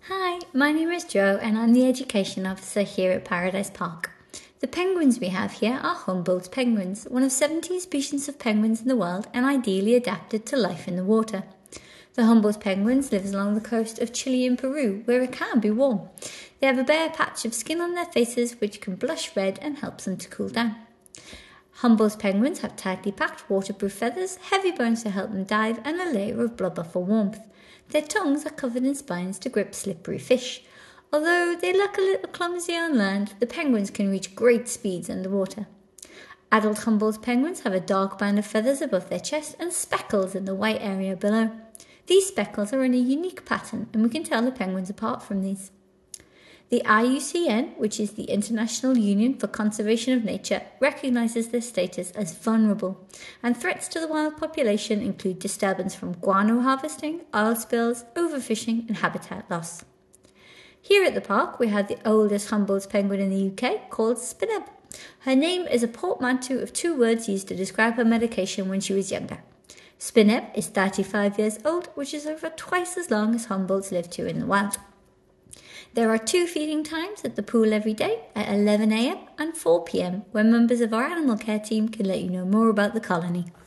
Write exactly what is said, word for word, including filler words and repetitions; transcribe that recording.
Hi, my name is Jo and I'm the Education Officer here at Paradise Park. The penguins we have here are Humboldt penguins, one of seventeen species of penguins in the world and ideally adapted to life in the water. The Humboldt penguins live along the coast of Chile and Peru, where it can be warm. They have a bare patch of skin on their faces which can blush red and helps them to cool down. Humboldt penguins have tightly packed waterproof feathers, heavy bones to help them dive, and a layer of blubber for warmth. Their tongues are covered in spines to grip slippery fish. Although they look a little clumsy on land, the penguins can reach great speeds underwater. Adult Humboldt penguins have a dark band of feathers above their chest and speckles in the white area below. These speckles are in a unique pattern, and we can tell the penguins apart from these. The I U C N, which is the International Union for Conservation of Nature, recognizes their status as vulnerable, and threats to the wild population include disturbance from guano harvesting, oil spills, overfishing, and habitat loss. Here at the park, we have the oldest Humboldt penguin in the U K, called Spineb. Her name is a portmanteau of two words used to describe her medication when she was younger. Spineb is thirty-five years old, which is over twice as long as Humboldts live to in the wild. There are two feeding times at the pool every day, at eleven a m and four p m, where members of our animal care team can let you know more about the colony.